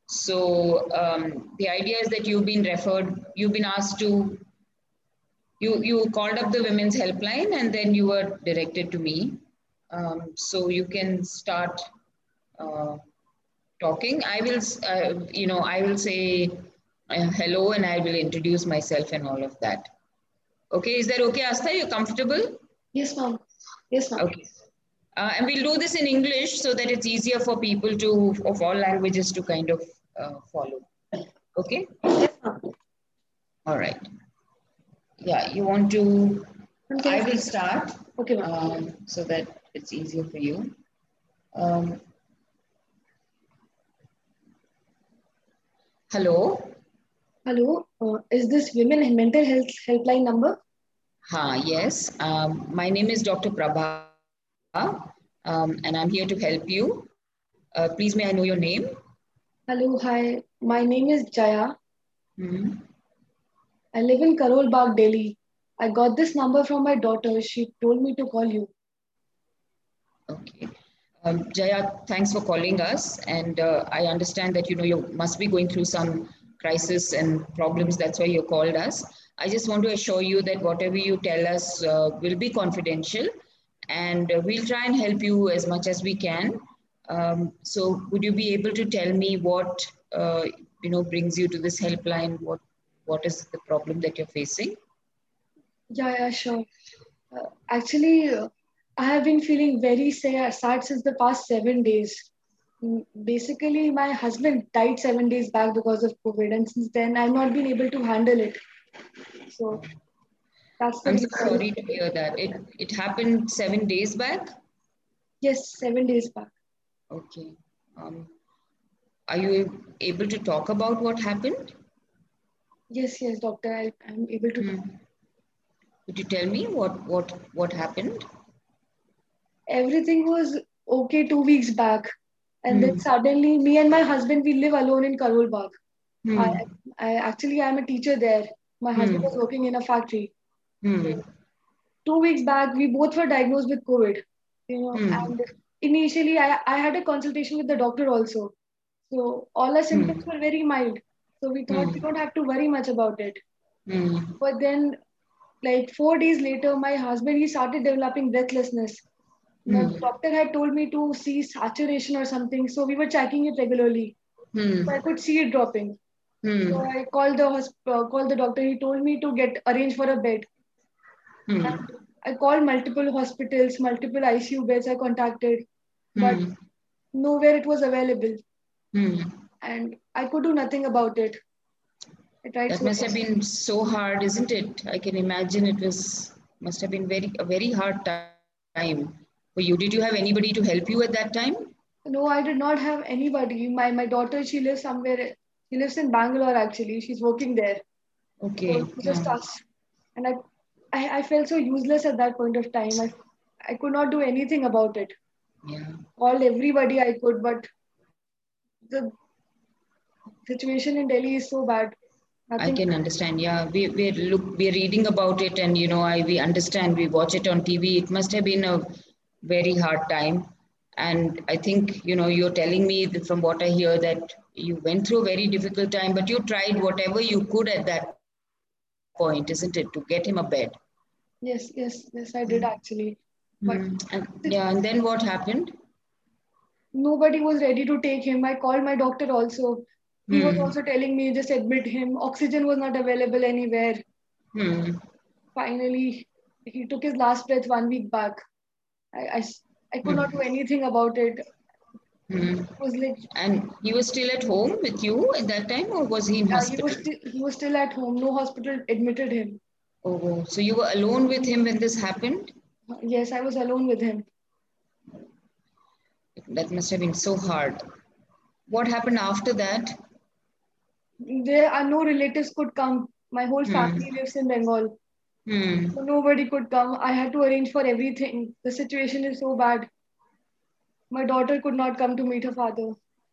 So the idea is that you've been referred, you've been asked to, you called up the women's helpline and then you were directed to me. So you can start uh, talking. I will, I will say hello and I will introduce myself and all of that. Okay, is that okay, Astha? You're comfortable? Yes, ma'am. Yes, ma'am. Okay. And we'll do this in English so that it's easier for people to, of all languages, to kind of follow. Okay? Yes, ma'am. All right. Yeah, you want to, Ma'am, can I I will speak? start Okay, ma'am. so that it's easier for you. Um, Hello. Hello. Is this Women Mental Health Helpline number? Yes. My name is Dr. Prabha, and I'm here to help you. Please, may I know your name? Hello, hi. My name is Jaya. Hmm. I live in Karol Bagh, Delhi. I got this number from my daughter. She told me to call you. Okay. Jaya, thanks for calling us. And I understand that you must be going through some crisis and problems. That's why you called us. I just want to assure you that whatever you tell us will be confidential, and we'll try and help you as much as we can. So, would you be able to tell me what brings you to this helpline? What is the problem that you're facing? Yeah, yeah, sure. Actually, I have been feeling very sad since the past 7 days. Basically, my husband died 7 days back because of COVID, and since then, I've not been able to handle it. So that's the I'm so reason. sorry to hear that. It happened 7 days back. Yes, 7 days back. Okay. Um, are you able to talk about what happened? Yes, yes, doctor, I'm able to talk. Hmm. Could you tell me what happened? Everything was okay 2 weeks back, and then Hmm. suddenly, me and my husband, we live alone in Karol Bagh. I, Hmm. I'm a teacher there. My husband Hmm. was working in a factory. Hmm. So 2 weeks back, we both were diagnosed with COVID. Hmm. And initially, I had a consultation with the doctor also. So all our symptoms Hmm. were very mild. So we thought we Hmm. don't have to worry much about it. Hmm. But then, like 4 days later, my husband he started developing breathlessness. Now, the Hmm. doctor had told me to see saturation or something, so we were checking it regularly. So I Hmm. could see it dropping. So Hmm. I called the doctor. He told me to get arranged for a bed. Hmm. And I called multiple hospitals, multiple ICU beds. I contacted, but Hmm. nowhere it was available, Hmm. and I could do nothing about it. I tried That so must have much. been so hard, isn't it? I can imagine it was must have been a very hard time for you. Did you have anybody to help you at that time? No, I did not have anybody. My daughter, she lives somewhere. She lives in Bangalore actually. She's working there. So Okay. it's just us. And I felt so useless at that point of time. I could not do anything about it. Yeah. Called everybody I could, but the situation in Delhi is so bad. I Nothing. can understand. Yeah, we're reading about it, and we understand. We watch it on TV. It must have been a very hard time, and I think you're telling me that from what I hear that you went through a very difficult time, but you tried whatever you could at that point, isn't it, to get him a bed? Yes, yes, yes, I did actually. But And then what happened? nobody was ready to take him. I called my doctor also. He was Hmm. also telling me just admit him. Oxygen was not available anywhere. Hmm. Finally, he took his last breath 1 week back. I, I, I could not Hmm. do anything about it. It Hmm. was like And he was still at home with you at that time, or was he in hospital? he was still at home. No hospital admitted him. Oh, so you were alone with him when this happened? Yes, I was alone with him. That must have been so hard. What happened after that? There are no relatives could come. My whole Hmm. family lives in Bengal. Hmm. So nobody could come. I had to arrange for everything. The situation is so bad. My daughter could not come to meet her father.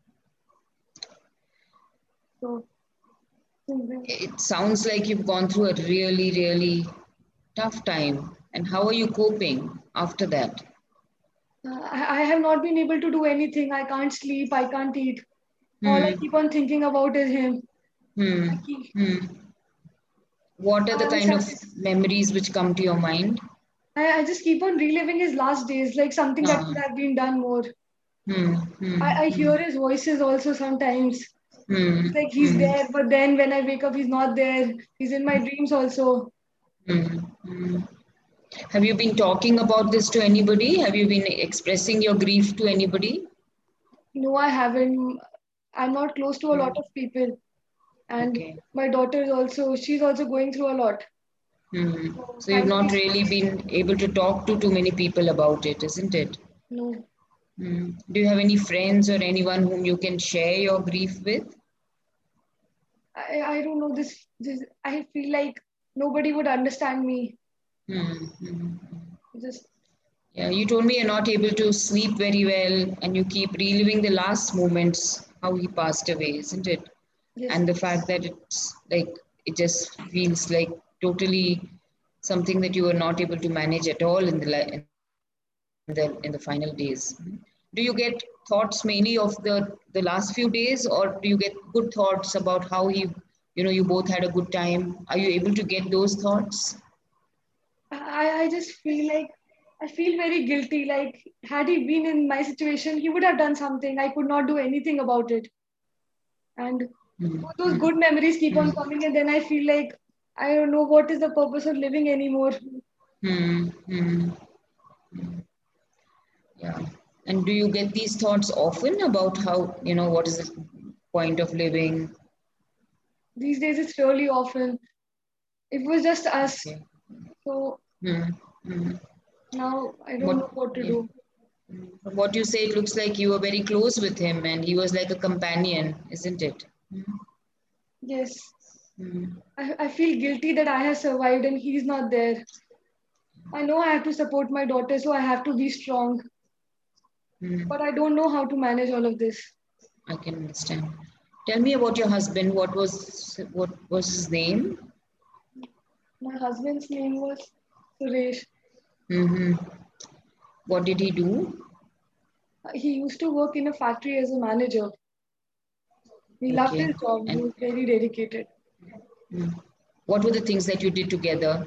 So It sounds like you've gone through a really, really tough time. And how are you coping after that? I have not been able to do anything. I can't sleep. I can't eat. All I Hmm. keep on thinking about is him. Hmm. I keep, Hmm. What are the I kind of always, memories which come to your mind? I just keep on reliving his last days, like something that Ah. could have been done more. Hmm. Hmm. I Hmm. hear his voices also sometimes. Hmm. It's like he's Hmm. there, but then when I wake up, he's not there. He's in my dreams also. Hmm. Hmm. Have you been talking about this to anybody? Have you been expressing your grief to anybody? No, I haven't. I'm not close to a lot Hmm. of people. And Okay. my daughter is also, she's also going through a lot. Hmm. So So you've not finally, really been able to talk to too many people about it, isn't it? no. Hmm. Do you have any friends or anyone whom you can share your grief with? I don't know this. I feel like nobody would understand me. Hmm. Hmm. Just, Yeah, you told me you're not able to sleep very well and you keep reliving the last moments, how he passed away, isn't it? yes, And the fact that it's like, it just feels like totally something that you were not able to manage at all in the final days. Do you get thoughts mainly of the last few days, or do you get good thoughts about how you both had a good time? Are you able to get those thoughts? I just feel like I feel very guilty. Like had he been in my situation, he would have done something. I could not do anything about it. And Hmm. those Hmm. good memories keep on Hmm. coming, and then I feel like I don't know what is the purpose of living anymore. Hmm. Hmm. Yeah. And do you get these thoughts often about how, what is the point of living? These days, it's really often. It was just us. Okay. So Hmm. Hmm. now I don't What, know what to yeah. do. From what you say, it looks like you were very close with him and he was like a companion, isn't it? Yes, Hmm. I feel guilty that I have survived and he's not there. I know I have to support my daughter, so I have to be strong. Hmm. But I don't know how to manage all of this. I can understand. Tell me about your husband. What was his name? My husband's name was Suresh. Hmm. What did he do? He used to work in a factory as a manager. He loved Okay. his job. He And was very dedicated. hmm, what were the things that you did together?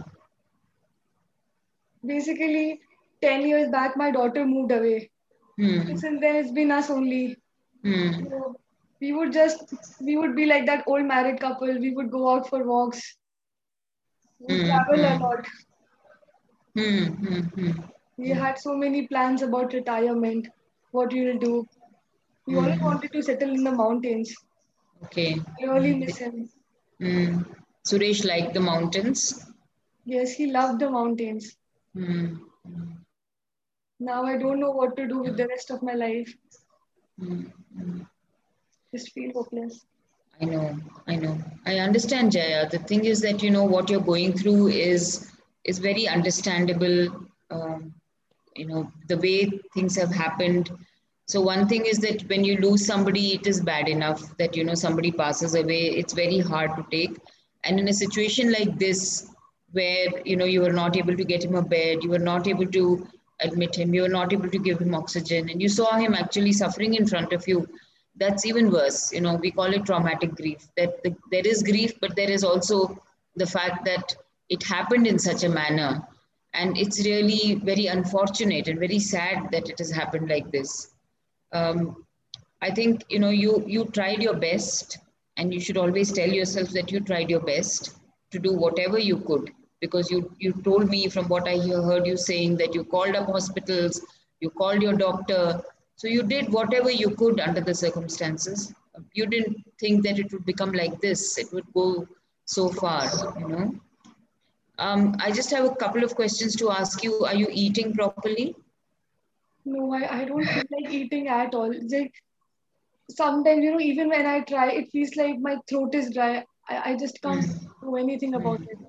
Basically, 10 years back, my daughter moved away. So Hmm. since then, it's been us only. Hmm. So we would just, we would be like that old married couple. We would go out for walks. We would Hmm. travel a Hmm. lot. Hmm. Hmm. Hmm. We had so many plans about retirement, what we will do. We always Hmm. wanted to settle in the mountains. Okay. I really miss him. Hmm. Suresh liked the mountains. Yes, he loved the mountains. Hmm. Now I don't know what to do with the rest of my life. Hmm. Just feel hopeless. I know, I know. I understand, Jaya. The thing is that what you're going through is very understandable. Um, the way things have happened. So one thing is that when you lose somebody, it is bad enough that somebody passes away. It's very hard to take. And in a situation like this, where you were not able to get him a bed, you were not able to admit him, you were not able to give him oxygen, and you saw him actually suffering in front of you, that's even worse. We call it traumatic grief. There is grief, but there is also the fact that it happened in such a manner, and it's really very unfortunate and very sad that it has happened like this. um, I think you tried your best, and you should always tell yourself that you tried your best to do whatever you could, because you told me from what I heard you saying that you called up hospitals, you called your doctor, so you did whatever you could under the circumstances. You didn't think that it would become like this. It would go so far. I just have a couple of questions to ask you. Are you eating properly? No, I don't feel like eating at all. It's like sometimes, even when I try, it feels like my throat is dry. I just can't Hmm. do anything about Hmm. it.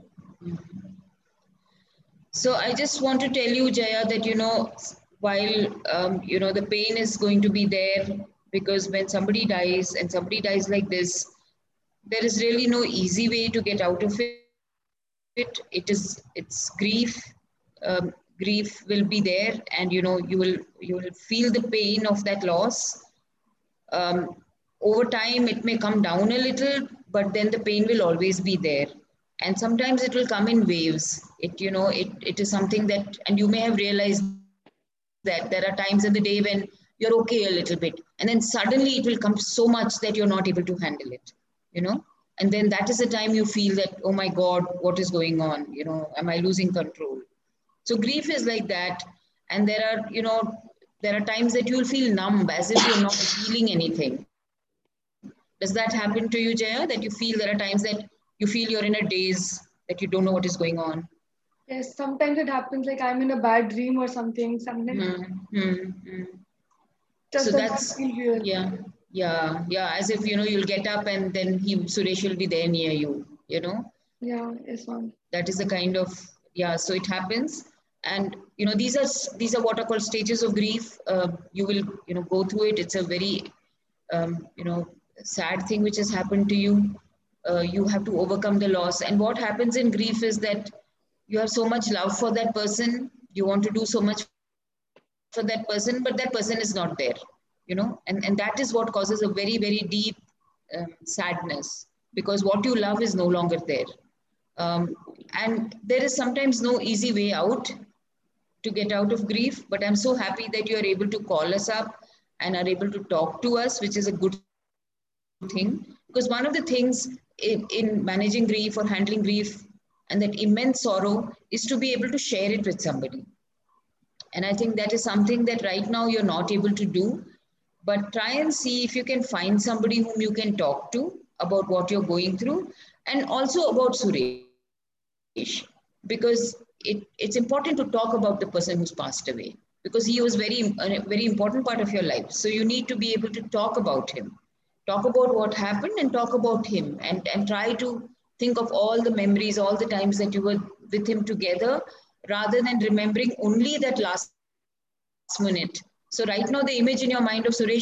So I just want to tell you, Jaya, that while the pain is going to be there, because when somebody dies and somebody dies like this, there is really no easy way to get out of it. It's grief. Grief will be there, and you will feel the pain of that loss. Um, over time it may come down a little, but then the pain will always be there. And sometimes it will come in waves. It is something that, and you may have realized that there are times in the day when you're okay a little bit, and then suddenly it will come so much that you're not able to handle it, you know. And then that is the time you feel that, oh my God, what is going on? Am I losing control? So grief is like that. And there are times that you'll feel numb as if you're not feeling anything. Does that happen to you, Jaya? That you feel there are times that you feel you're in a daze, that you don't know what is going on? Yes, sometimes it happens like I'm in a bad dream or something. Sometimes Hmm, hmm, hmm. just So does not that's, feel real. yeah, yeah, yeah. As if, you'll get up and then Suresh will be there near you. Yeah, yes, ma'am. That is the kind of, yeah, so it happens. And these are what are called stages of grief. You will go through it. It's a very sad thing which has happened to you. You have to overcome the loss. And what happens in grief is that you have so much love for that person, you want to do so much for that person, but that person is not there, and that is what causes a very, very deep sadness, because what you love is no longer there. And there is sometimes no easy way out to get out of grief, but I'm so happy that you are able to call us up and are able to talk to us, which is a good thing. Because one of the things in managing grief or handling grief and that immense sorrow is to be able to share it with somebody. And I think that is something that right now you're not able to do. But try and see if you can find somebody whom you can talk to about what you're going through, and also about Suresh, because it's important to talk about the person who's passed away, because he was a very important part of your life. So you need to be able to talk about him, talk about what happened, and talk about him, and try to think of all the memories, all the times that you were with him together, rather than remembering only that last minute. So right now the image in your mind of Suresh is him,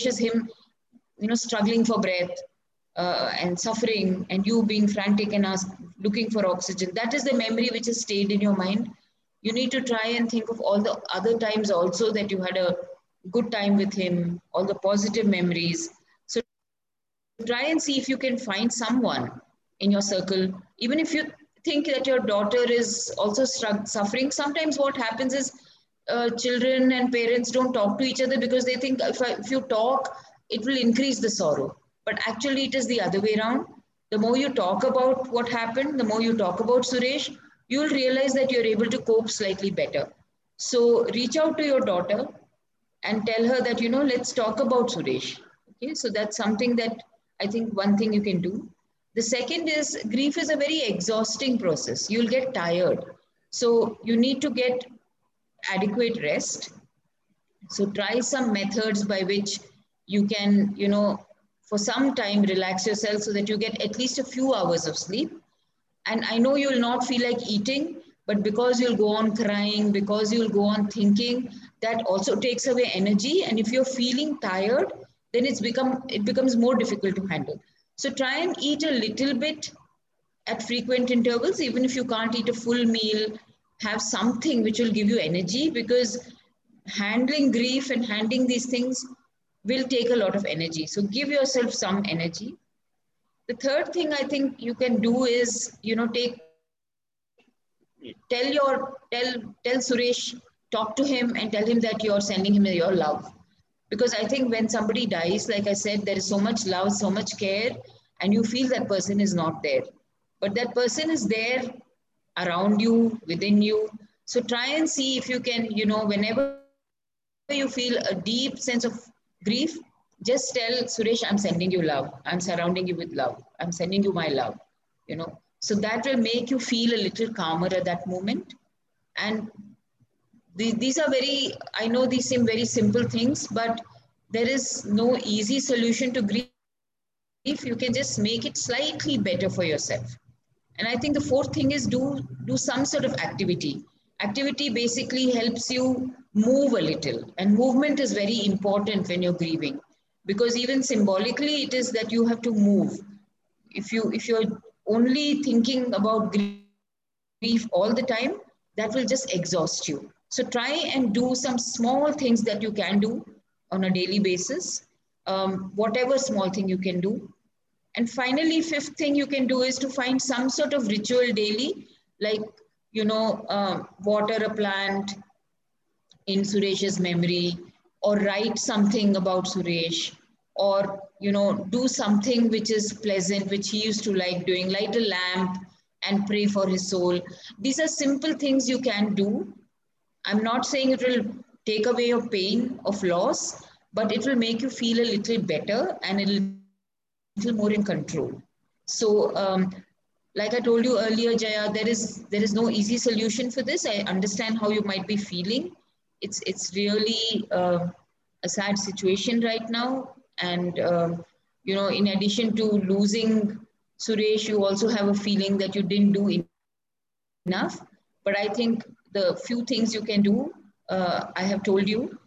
struggling for breath, and suffering, and you being frantic and looking for oxygen. That is the memory which has stayed in your mind. You need to try and think of all the other times also that you had a good time with him, all the positive memories. So try and see if you can find someone in your circle, even if you think that your daughter is also suffering. Sometimes what happens is children and parents don't talk to each other because they think if you talk, it will increase the sorrow. But actually, it is the other way around. The more you talk about what happened, the more you talk about Suresh, you will realize that you're able to cope slightly better. So reach out to your daughter and tell her that, let's talk about Suresh. Okay, so that's something that I think one thing you can do. The second is, grief is a very exhausting process. You'll get tired. So you need to get adequate rest. So try some methods by which you can, for some time relax yourself so that you get at least a few hours of sleep. And I know you'll not feel like eating, but because you'll go on crying, because you'll go on thinking, that also takes away energy. And if you're feeling tired, then it becomes more difficult to handle. So try and eat a little bit at frequent intervals. Even if you can't eat a full meal, have something which will give you energy, because handling grief and handling these things will take a lot of energy. So give yourself some energy. The third thing I think you can do is, tell Suresh, talk to him and tell him that you're sending him your love. Because I think when somebody dies, like I said, there is so much love, so much care, and you feel that person is not there. But that person is there around you, within you. So try and see if you can, whenever you feel a deep sense of grief, just tell Suresh, I'm sending you love. I'm surrounding you with love. I'm sending you my love, you know. So that will make you feel a little calmer at that moment. And these are very, I know these seem very simple things, but there is no easy solution to grief. You can just make it slightly better for yourself. And I think the fourth thing is, do some sort of activity basically helps you move a little, and movement is very important when you're grieving, because even symbolically it is that you have to move. If you're only thinking about grief all the time, that will just exhaust you. So try and do some small things that you can do on a daily basis. whatever small thing you can do. And finally, fifth thing you can do is to find some sort of ritual daily, like, water a plant in Suresh's memory, or write something about Suresh, or, do something which is pleasant, which he used to like doing, light a lamp and pray for his soul. These are simple things you can do. I'm not saying it will take away your pain of loss, but it will make you feel a little better and a little more in control. So, like I told you earlier, Jaya, there is no easy solution for this. I understand how you might be feeling. It's really a sad situation right now, and in addition to losing Suresh, you also have a feeling that you didn't do enough. But I think the few things you can do, I have told you.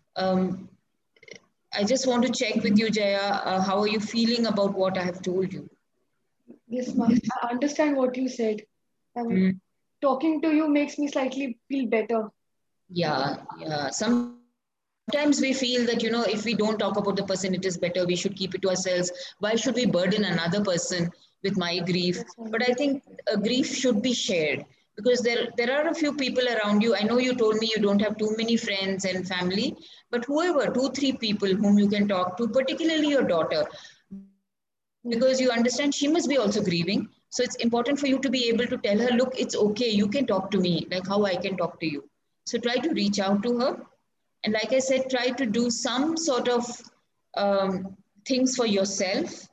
I just want to check with you, Jaya. How are you feeling about what I have told you? Yes, ma'am. I understand what you said. Mm. Talking to you makes me slightly feel better. Yeah, yeah. Sometimes we feel that, if we don't talk about the person, it is better. We should keep it to ourselves. Why should we burden another person with my grief? Yes, But I ma'am. think grief should be shared, because there are a few people around you. I know you told me you don't have too many friends and family, but whoever, two, three people whom you can talk to, particularly your daughter, because you understand she Yes. must be also grieving. So it's important for you to be able to tell her, look, it's okay. You can talk to me like how I can talk to you. So try to reach out to her. And like I said, try to do some sort of things for yourself.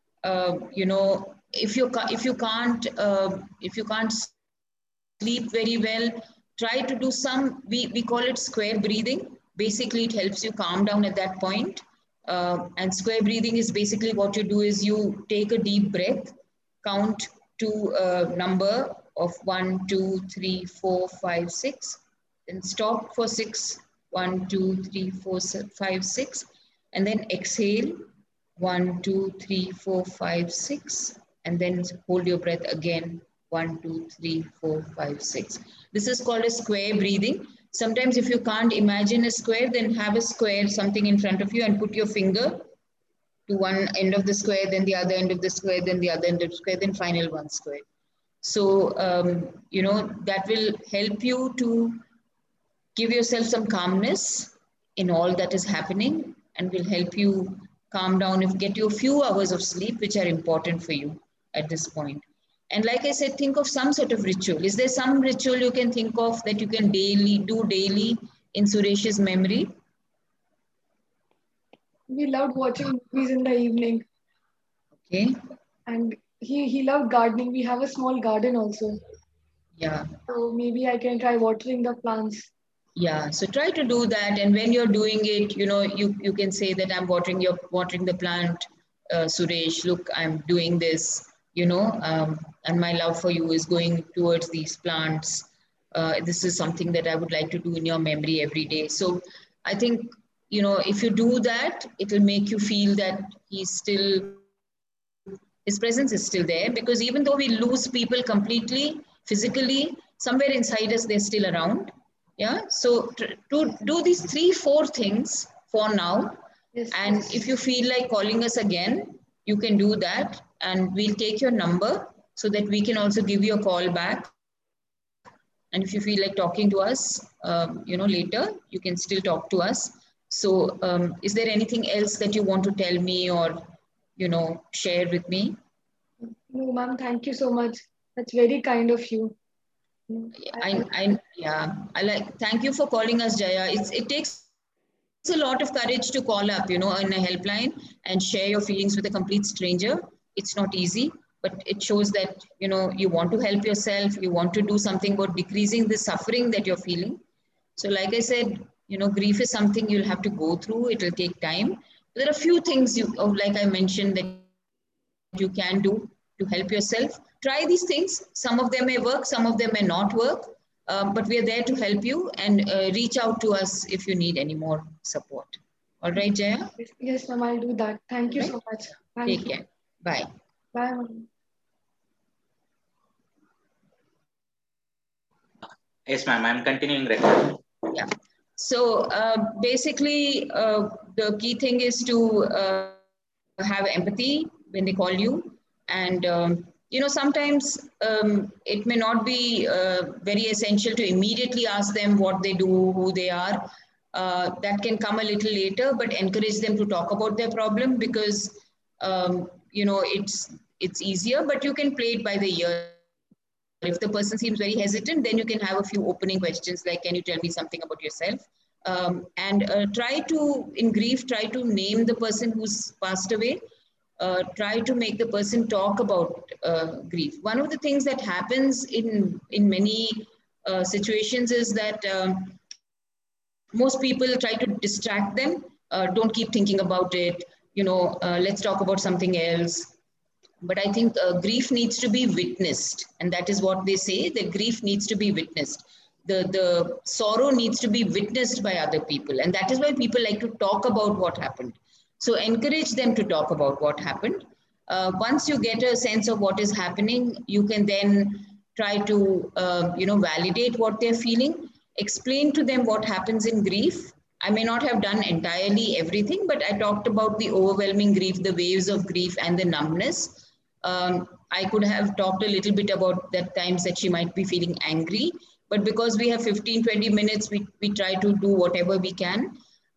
If you can't sleep very well, try to do some, we call it square breathing. Basically, it helps you calm down at that point. And square breathing is basically, what you do is you take a deep breath, count to a number of 1, 2, 3, 4, 5, 6, then stop for 6, 1, 2, 3, 4, 5, 6, and then exhale 1, 2, 3, 4, 5, 6, and then hold your breath again 1, 2, 3, 4, 5, 6. This is called a square breathing. Sometimes, if you can't imagine a square, then have a square, something in front of you, and put your finger to one end of the square, then the other end of the square, then the other end of the square, then final one square. So, that will help you to give yourself some calmness in all that is happening, and will help you calm down, if get you a few hours of sleep, which are important for you at this point. And like I said, think of some sort of ritual. Is there some ritual you can think of that you can do daily in Suresh's memory? We loved watching movies in the evening, Okay. and he loved gardening. We have a small garden also. Yeah. So maybe I can try watering the plants. Yeah, so try to do that, and when you're doing it, you can say that I'm watering the plant, Suresh. Look, I'm doing this, and my love for you is going towards these plants. This is something that I would like to do in your memory every day. So I think, if you do that, it will make you feel that his presence is still there, because even though we lose people completely, physically, somewhere inside us, they're still around. Yeah, so to do these three, four things for now. Yes, And if yes. you feel like calling us again, you can do that, and we'll take your number so that we can also give you a call back. And if you feel like talking to us, later, you can still talk to us. So, is there anything else that you want to tell me, or share with me? No, ma'am, thank you so much. That's very kind of you. Yeah, I like, thank you for calling us, Jaya. It takes a lot of courage to call up, in a helpline and share your feelings with a complete stranger. It's not easy, but it shows that, you want to help yourself, you want to do something about decreasing the suffering that you're feeling. So, like I said, grief is something you'll have to go through. It will take time. There are a few things like I mentioned, that you can do to help yourself. Try these things. Some of them may work, some of them may not work. But we are there to help you, and reach out to us if you need any more support. All right, Jaya? Yes, yes, ma'am, I'll do that. All Thank you right. so much. Take Thank you. care. Bye. Bye, ma'am. Yes, ma'am. I'm continuing recording. Yeah. So basically, the key thing is to have empathy when they call you. And, sometimes it may not be very essential to immediately ask them what they do, who they are. That can come a little later, but encourage them to talk about their problem because, it's easier, but you can play it by the ear. If the person seems very hesitant, then you can have a few opening questions like, can you tell me something about yourself? And in grief, try to name the person who's passed away. Try to make the person talk about grief. One of the things that happens in many situations is that most people try to distract them. Don't keep thinking about it. Let's talk about something else. But I think grief needs to be witnessed, and that is what they say, that grief needs to be witnessed. The sorrow needs to be witnessed by other people, and that is why people like to talk about what happened. So encourage them to talk about what happened. Once you get a sense of what is happening, you can then try to validate what they're feeling, explain to them what happens in grief. I may not have done entirely everything, but I talked about the overwhelming grief, the waves of grief, and the numbness. I could have talked a little bit about the times that she might be feeling angry, but because we have 15-20 minutes, we try to do whatever we can.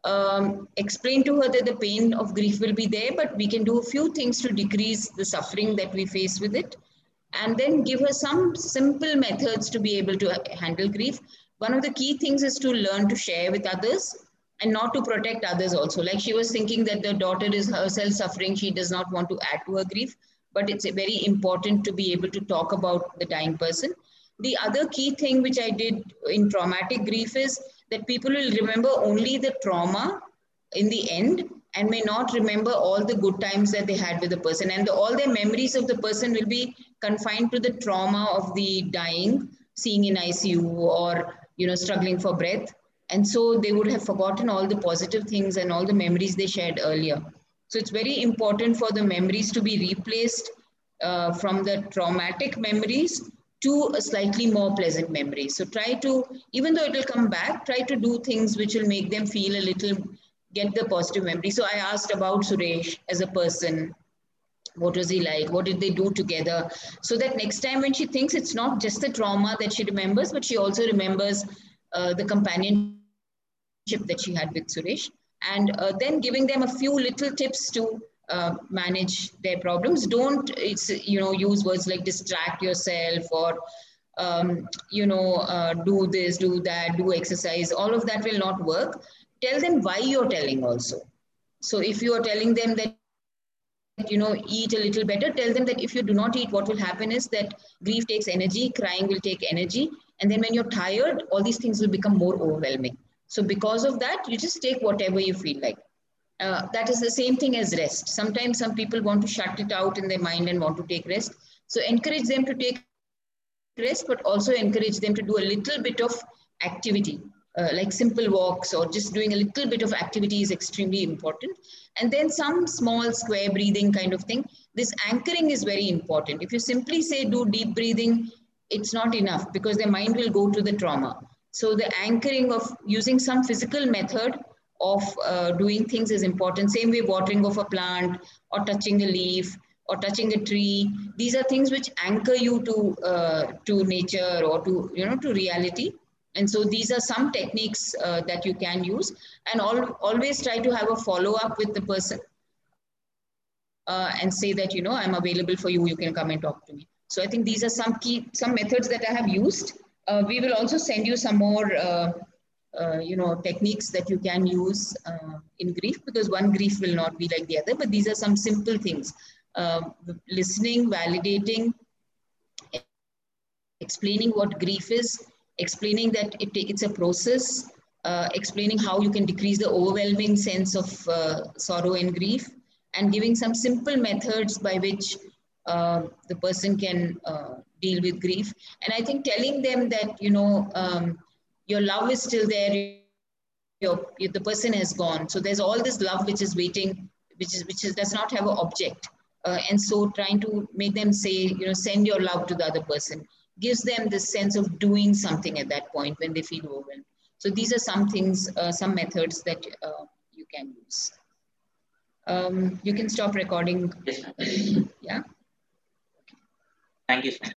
Explain to her that the pain of grief will be there, but we can do a few things to decrease the suffering that we face with it. And then give her some simple methods to be able to handle grief. One of the key things is to learn to share with others and not to protect others also. Like she was thinking that the daughter is herself suffering, she does not want to add to her grief, but it's very important to be able to talk about the dying person. The other key thing which I did in traumatic grief is that people will remember only the trauma in the end and may not remember all the good times that they had with the person. And all their memories of the person will be confined to the trauma of the dying, seeing in ICU or, struggling for breath. And so they would have forgotten all the positive things and all the memories they shared earlier. So it's very important for the memories to be replaced from the traumatic memories to a slightly more pleasant memory. So try to, even though it will come back, try to do things which will make them feel a little, get the positive memory. So I asked about Suresh as a person. What was he like? What did they do together? So that next time when she thinks, it's not just the trauma that she remembers, but she also remembers the companionship that she had with Suresh. And then giving them a few little tips to manage their problems. Don't use words like distract yourself or do this, do that, do exercise. All of that will not work. Tell them why you're telling also. So if you are telling them that eat a little better, tell them that if you do not eat, what will happen is that grief takes energy, crying will take energy, and then when you're tired, all these things will become more overwhelming. So because of that, you just take whatever you feel like. That is the same thing as rest. Sometimes some people want to shut it out in their mind and want to take rest. So encourage them to take rest, but also encourage them to do a little bit of activity, like simple walks or just doing a little bit of activity is extremely important. And then some small square breathing kind of thing. This anchoring is very important. If you simply say do deep breathing, it's not enough because their mind will go to the trauma. So the anchoring of using some physical method of doing things is important. Same way watering of a plant or touching a leaf or touching a tree. These are things which anchor you to nature or to reality. And so these are some techniques that you can use, and always try to have a follow-up with the person and say that, I'm available for you, you can come and talk to me. So I think these are some methods that I have used. We will also send you some more techniques that you can use in grief, because one grief will not be like the other, but these are some simple things. Listening, validating, explaining what grief is, explaining that it's a process, explaining how you can decrease the overwhelming sense of sorrow and grief, and giving some simple methods by which the person can deal with grief. And I think telling them that, your love is still there, the person has gone. So there's all this love which is waiting, which does not have an object. And so trying to make them say, send your love to the other person, gives them this sense of doing something at that point when they feel overwhelmed. So these are some things, some methods that you can use. You can stop recording. Yes, ma'am. Yeah. Thank you so much.